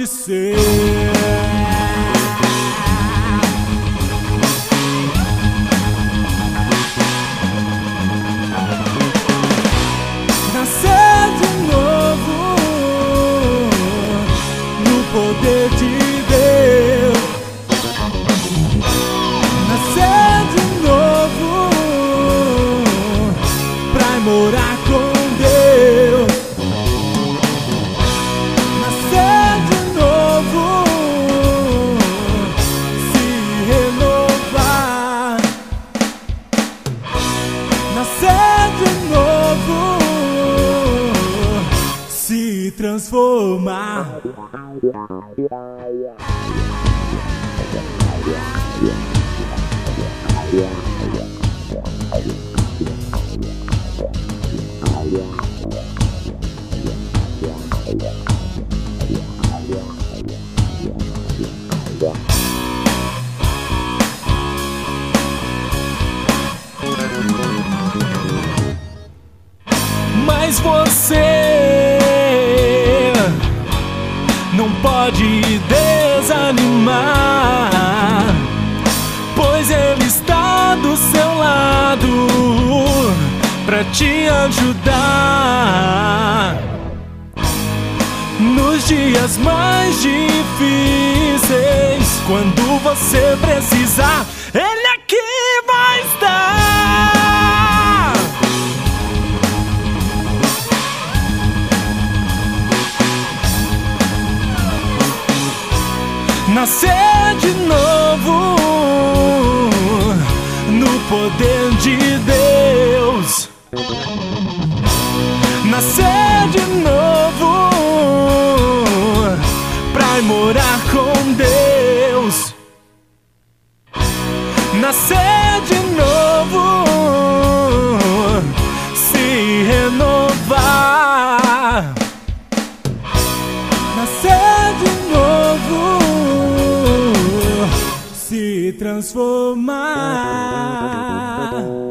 pode ser. Nascer de novo no poder de Deus. Nascer de novo pra morar com Deus. Nascer de novo, se renovar. Nascer de novo, se transformar. Mas você não pode desanimar, pois Ele está do seu lado pra te ajudar. Nos dias mais difíceis, quando você precisar, Ele aqui vai estar. Nascer de novo no poder de Deus. Nascer de novo pra morar com Deus. Nascer de novo, se renovar. Nascer de novo, se transformar.